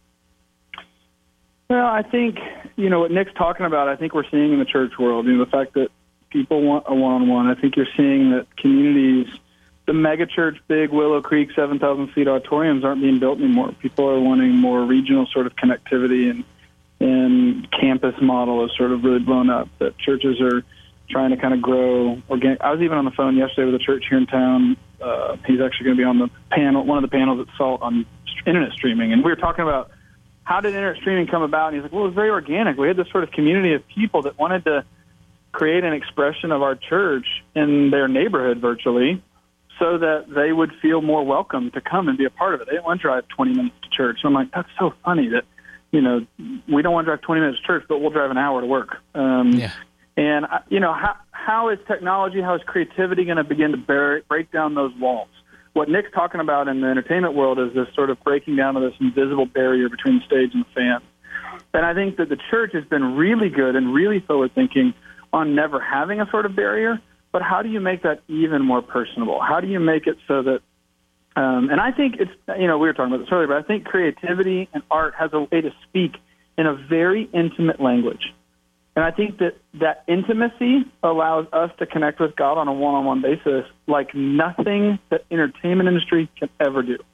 Well, I think, you know, what Nick's talking about, I think we're seeing in the church world, you know, the fact that people want a one-on-one. I think you're seeing that communities, the megachurch, big Willow Creek, seven thousand seat auditoriums aren't being built anymore. People are wanting more regional sort of connectivity, and and campus model is sort of really blown up, that churches are trying to kind of grow organic. I was even on the phone yesterday with a church here in town. Uh, he's actually going to be on the panel, one of the panels at SALT on internet streaming. And we were talking about how did internet streaming come about? And he's like, well, it was very organic. We had this sort of community of people that wanted to create an expression of our church in their neighborhood virtually so that they would feel more welcome to come and be a part of it. They didn't want to drive twenty minutes to church. So I'm like, that's so funny that, you know, we don't want to drive twenty minutes to church, but we'll drive an hour to work. Um, yeah. And, you know, how, how is technology, how is creativity going to begin to bear, break down those walls? What Nick's talking about in the entertainment world is this sort of breaking down of this invisible barrier between the stage and the fans. And I think that the church has been really good and really forward-thinking on never having a sort of barrier, but how do you make that even more personable? How do you make it so that Um, and I think it's, you know, we were talking about this earlier, but I think creativity and art has a way to speak in a very intimate language. And I think that that intimacy allows us to connect with God on a one-on-one basis like nothing that entertainment industry can ever do.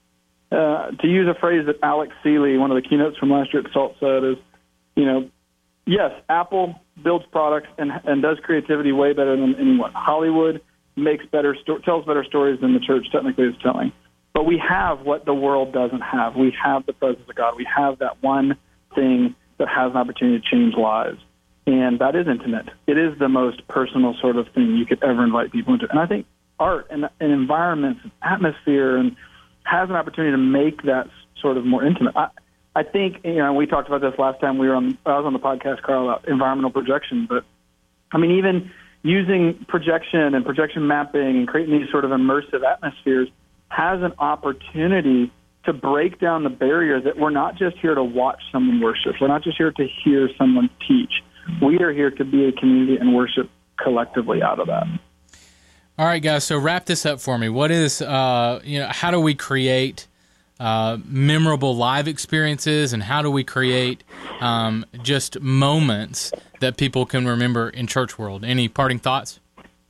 Uh, to use a phrase that Alex Seeley, one of the keynotes from last year at SALT, said is, you know, yes, Apple builds products and, and does creativity way better than anyone. Hollywood makes better sto- tells better stories than the church technically is telling. But we have what the world doesn't have. We have the presence of God. We have that one thing that has an opportunity to change lives. And that is intimate. It is the most personal sort of thing you could ever invite people into. And I think art and, and environments and atmosphere and has an opportunity to make that sort of more intimate. I, I think, you know, we talked about this last time we were on, I was on the podcast, Carl, about environmental projection. But, I mean, even using projection and projection mapping and creating these sort of immersive atmospheres has an opportunity to break down the barrier that we're not just here to watch someone worship. We're not just here to hear someone teach. We are here to be a community and worship collectively out of that. All right, guys, so wrap this up for me. What is, uh, you know, how do we create uh, memorable live experiences, and how do we create um, just moments that people can remember in church world? Any parting thoughts?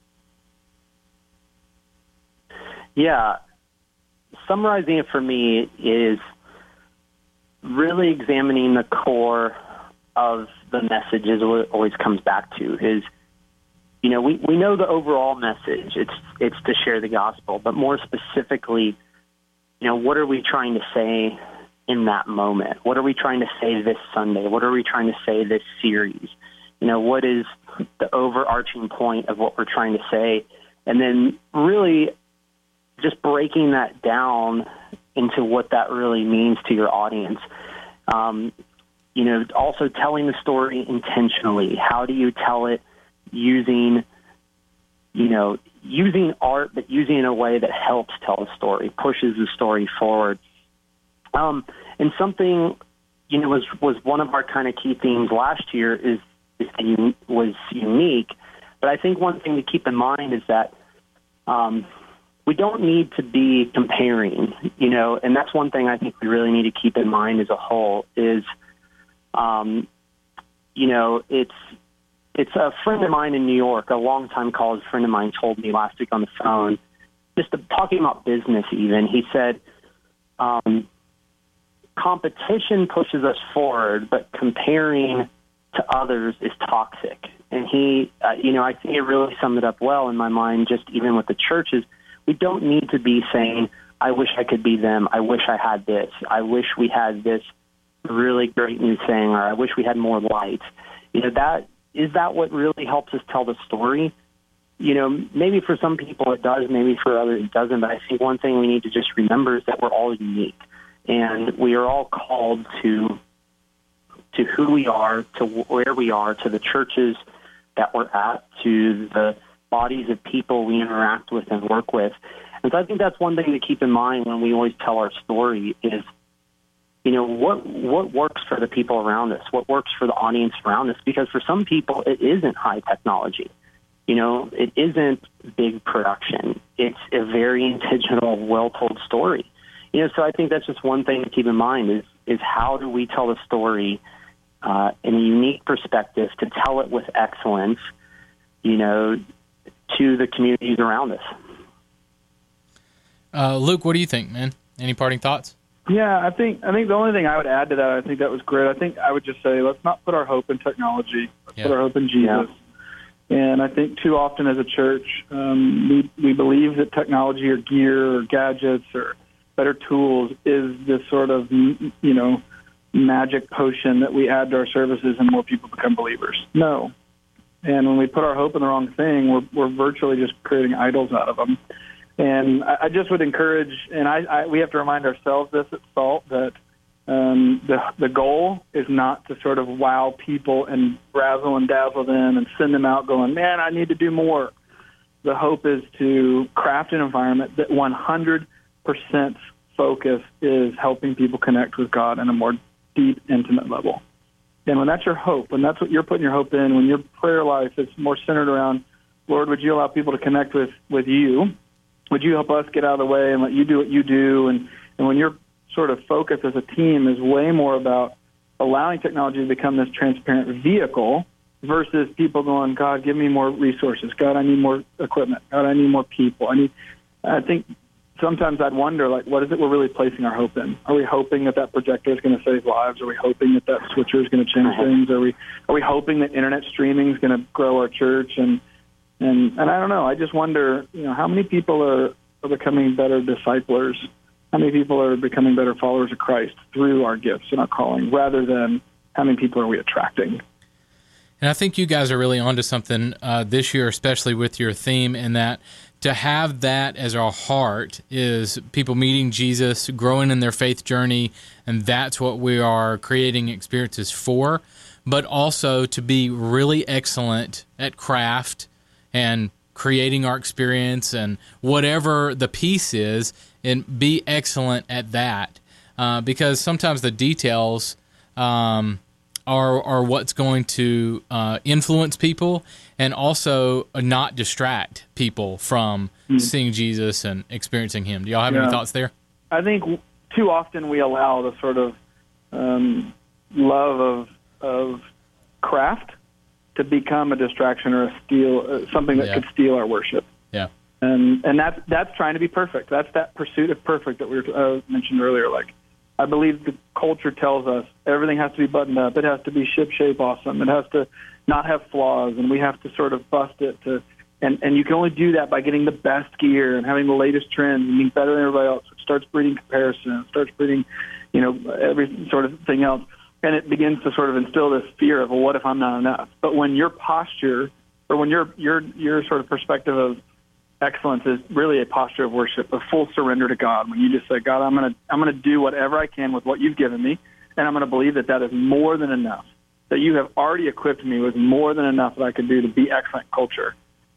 Yeah. Summarizing it for me is really examining the core of the message is what it always comes back to is, you know, we, we know the overall message. It's it's to share the gospel, but more specifically, you know, what are we trying to say in that moment? What are we trying to say this Sunday? What are we trying to say this series? You know, what is the overarching point of what we're trying to say? And then really just breaking that down into what that really means to your audience. Um, you know, also telling the story intentionally. How do you tell it using you know, using art, but using it in a way that helps tell the story, pushes the story forward. Um, and something, you know, was, was one of our kind of key themes last year is, is un- was unique. But I think one thing to keep in mind is that um, we don't need to be comparing, you know, and that's one thing I think we really need to keep in mind as a whole is, um, you know, it's, It's a friend of mine in New York, a longtime college friend of mine, told me last week on the phone, just talking about business even. He said, um, competition pushes us forward, but comparing to others is toxic. And he, uh, you know, I think it really summed it up well in my mind, just even with the churches. We don't need to be saying, I wish I could be them. I wish I had this. I wish we had this really great new thing, or I wish we had more lights. You know, that, is that what really helps us tell the story? You know, maybe for some people it does, maybe for others it doesn't, but I think one thing we need to just remember is that we're all unique, and we are all called to to who we are, to where we are, to the churches that we're at, to the bodies of people we interact with and work with. And so I think that's one thing to keep in mind when we always tell our story is, you know, what what works for the people around us, what works for the audience around us, because for some people it isn't high technology. You know, it isn't big production. It's a very intentional, well-told story. You know, so I think that's just one thing to keep in mind is, is how do we tell the story uh, in a unique perspective to tell it with excellence, you know, to the communities around us. Uh, Luke, what do you think, man? Any parting thoughts? Yeah, I think I think the only thing I would add to that, I think that was great. I think I would just say, let's not put our hope in technology. Let's yeah. put our hope in Jesus. Yeah. And I think too often as a church, um, we we believe that technology or gear or gadgets or better tools is this sort of, you know, magic potion that we add to our services and more people become believers. No. And when we put our hope in the wrong thing, we're we're virtually just creating idols out of them. And I, I just would encourage, and I, I we have to remind ourselves this at SALT, that um, the the goal is not to sort of wow people and razzle and dazzle them and send them out going, man, I need to do more. The hope is to craft an environment that one hundred percent focus is helping people connect with God on a more deep, intimate level. And when that's your hope, when that's what you're putting your hope in, when your prayer life is more centered around, Lord, would you allow people to connect with, with you? Would you help us get out of the way and let you do what you do? And, and when your sort of focus as a team is way more about allowing technology to become this transparent vehicle versus people going, God, give me more resources. God, I need more equipment. God, I need more people. I need. I think sometimes I'd wonder, like, what is it we're really placing our hope in? Are we hoping that that projector is going to save lives? Are we hoping that that switcher is going to change things? Are we are we hoping that internet streaming is going to grow our church? And and and I don't know. I just wonder, you know, how many people are, are becoming better disciplers? How many people are becoming better followers of Christ through our gifts and our calling, rather than how many people are we attracting? And I think you guys are really onto something uh, this year, especially with your theme, in that to have that as our heart is people meeting Jesus, growing in their faith journey, and that's what we are creating experiences for, but also to be really excellent at craft and creating our experience and whatever the piece is, and be excellent at that. Uh, because sometimes the details um, are are what's going to uh, influence people and also not distract people from mm-hmm. seeing Jesus and experiencing Him. Do y'all have yeah. any thoughts there? I think too often we allow the sort of um, love of of craft to become a distraction or a steal, uh, something that yeah. could steal our worship. Yeah, and and that's that's trying to be perfect. That's that pursuit of perfect that we were uh, mentioned earlier. Like, I believe the culture tells us everything has to be buttoned up. It has to be ship-shape awesome. It has to not have flaws, and we have to sort of bust it. To, and, and you can only do that by getting the best gear and having the latest trends and being better than everybody else. It starts breeding comparison. It starts breeding, you know, every sort of thing else. And it begins to sort of instill this fear of, well, what if I'm not enough? But when your posture, or when your your your sort of perspective of excellence is really a posture of worship, a full surrender to God, when you just say, God, I'm going to I'm going to do whatever I can with what you've given me, and I'm going to believe that that is more than enough, that you have already equipped me with more than enough that I could do to be excellent culture.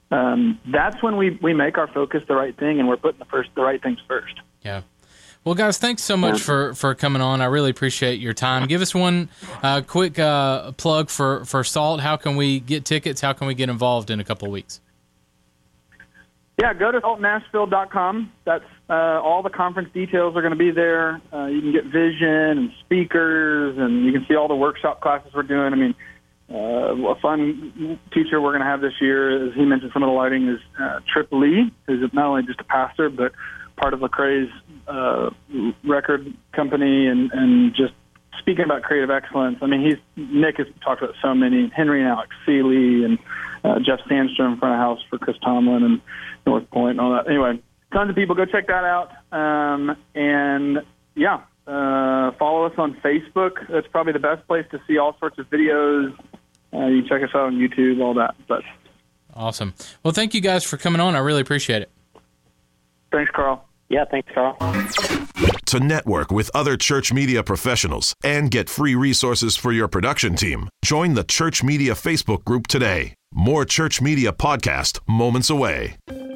um, that's when we, we make our focus the right thing, and we're putting the first the right things first. Yeah. Well, guys, thanks so much for, for coming on. I really appreciate your time. Give us one uh, quick uh, plug for, for SALT. How can we get tickets? How can we get involved in a couple of weeks? Yeah, go to salt nashville dot com. That's uh, all the conference details are going to be there. Uh, you can get vision and speakers, and you can see all the workshop classes we're doing. I mean, uh, a fun teacher we're going to have this year, as he mentioned some of the lighting, is uh, Trip Lee, who's not only just a pastor, but part of Lecrae's uh, record company, and, and just speaking about creative excellence. I mean, he's Nick has talked about so many, Henry and Alex Seeley, and uh, Jeff Sandstrom, front of house for Chris Tomlin and North Point and all that. Anyway, tons of people. Go check that out. Um, and, yeah, uh, follow us on Facebook. That's probably the best place to see all sorts of videos. Uh, you can check us out on YouTube, all that. But awesome. Well, thank you guys for coming on. I really appreciate it. Thanks, Carl. Yeah, thanks, Carl. To network with other church media professionals and get free resources for your production team, join the Church Media Facebook group today. More Church Media Podcast moments away.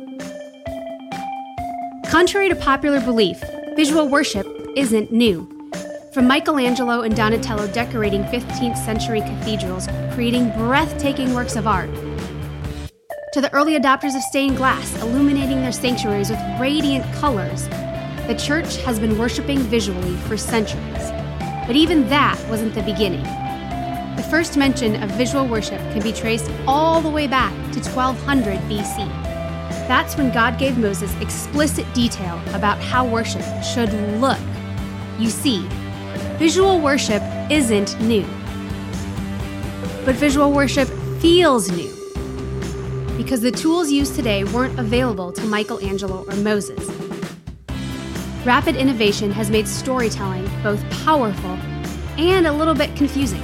Contrary to popular belief, visual worship isn't new. From Michelangelo and Donatello decorating fifteenth century cathedrals, creating breathtaking works of art, to the early adopters of stained glass, illuminating their sanctuaries with radiant colors, the church has been worshiping visually for centuries. But even that wasn't the beginning. The first mention of visual worship can be traced all the way back to twelve hundred B C. That's when God gave Moses explicit detail about how worship should look. You see, visual worship isn't new. But visual worship feels new, because the tools used today weren't available to Michelangelo or Moses. Rapid innovation has made storytelling both powerful and a little bit confusing.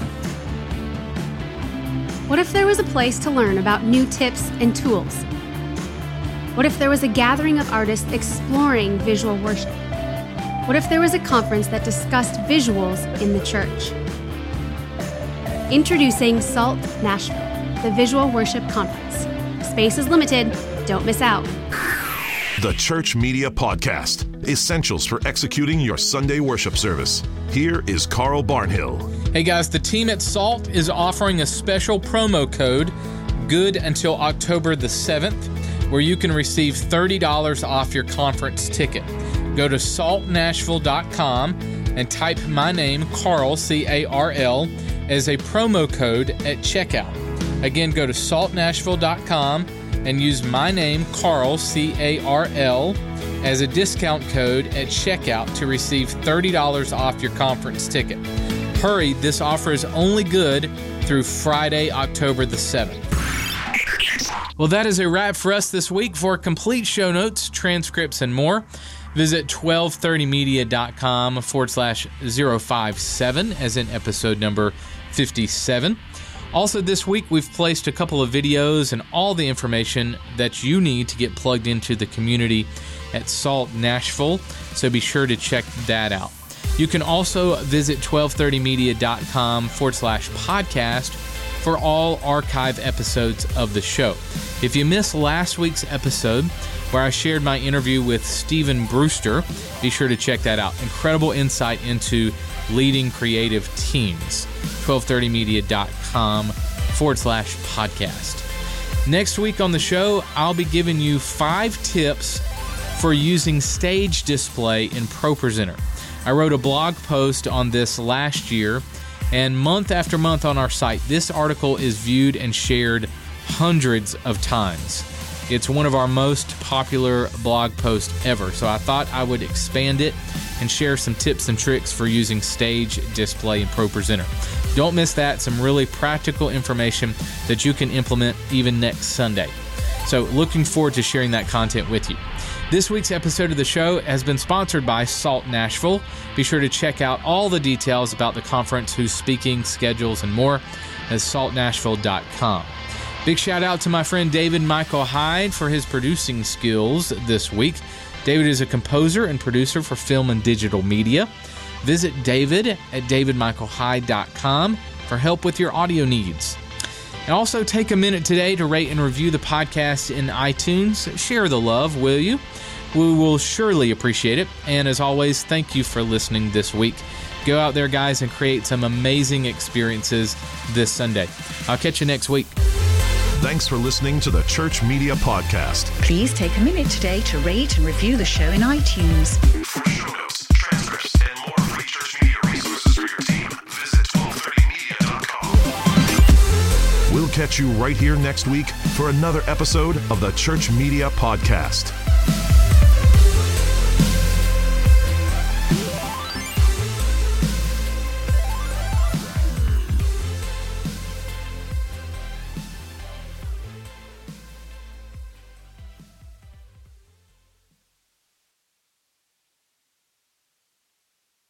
What if there was a place to learn about new tips and tools? What if there was a gathering of artists exploring visual worship? What if there was a conference that discussed visuals in the church? Introducing SALT Nashville, the Visual Worship Conference. Space is limited. Don't miss out. The Church Media Podcast. Essentials for executing your Sunday worship service. Here is Carl Barnhill. Hey guys, the team at SALT is offering a special promo code, good until October the seventh, where you can receive thirty dollars off your conference ticket. Go to salt nashville dot com and type my name, Carl, C A R L, as a promo code at checkout. Again, go to salt nashville dot com and use my name, Carl, C A R L, as a discount code at checkout to receive thirty dollars off your conference ticket. Hurry, this offer is only good through Friday, October the seventh. Well, that is a wrap for us this week. For complete show notes, transcripts, and more, visit twelve thirty media dot com forward slash zero five seven, as in episode number fifty-seven. Also this week, we've placed a couple of videos and all the information that you need to get plugged into the community at SALT Nashville, so be sure to check that out. You can also visit twelve thirty media dot com forward slash podcast for all archive episodes of the show. If you missed last week's episode, where I shared my interview with Stephen Brewster, be sure to check that out. Incredible insight into leading creative teams. twelve thirty media dot com forward slash podcast. Next week on the show, I'll be giving you five tips for using stage display in ProPresenter. I wrote a blog post on this last year, and month after month on our site, this article is viewed and shared hundreds of times. It's one of our most popular blog posts ever, so I thought I would expand it and share some tips and tricks for using stage display in ProPresenter. Don't miss that. Some really practical information that you can implement even next Sunday. So looking forward to sharing that content with you. This week's episode of the show has been sponsored by SALT Nashville. Be sure to check out all the details about the conference, who's speaking, schedules, and more at salt nashville dot com. Big shout out to my friend David Michael Hyde for his producing skills this week. David is a composer and producer for film and digital media. Visit David at david michael hyde dot com for help with your audio needs. And also take a minute today to rate and review the podcast in iTunes. Share the love, will you? We will surely appreciate it. And as always, thank you for listening this week. Go out there, guys, and create some amazing experiences this Sunday. I'll catch you next week. Thanks for listening to the Church Media Podcast. Please take a minute today to rate and review the show in iTunes. For show notes, transcripts, and more free church media resources for your team, visit twelve thirty media dot com. We'll catch you right here next week for another episode of the Church Media Podcast.